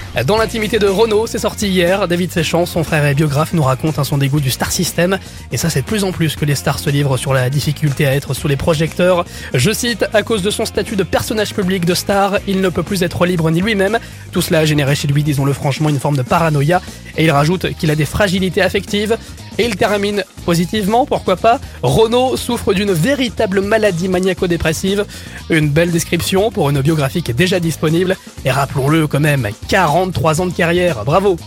Dans l'intimité de Renaud, c'est sorti hier. David Séchant, son frère et biographe, nous raconte son dégoût du star system. Et ça, c'est de plus en plus que les stars se livrent sur la difficulté à être sous les projecteurs. Je cite, à cause de son statut de personnage public de star, il ne peut plus être libre ni lui-même. Tout cela a généré chez lui, disons-le franchement, une forme de paranoïa. Et il rajoute qu'il a des fragilités affectives. Et il termine positivement, pourquoi pas. Renaud souffre d'une véritable maladie maniaco-dépressive. Une belle description pour une biographie qui est déjà disponible. Et rappelons-le quand même, 43 ans de carrière, bravo!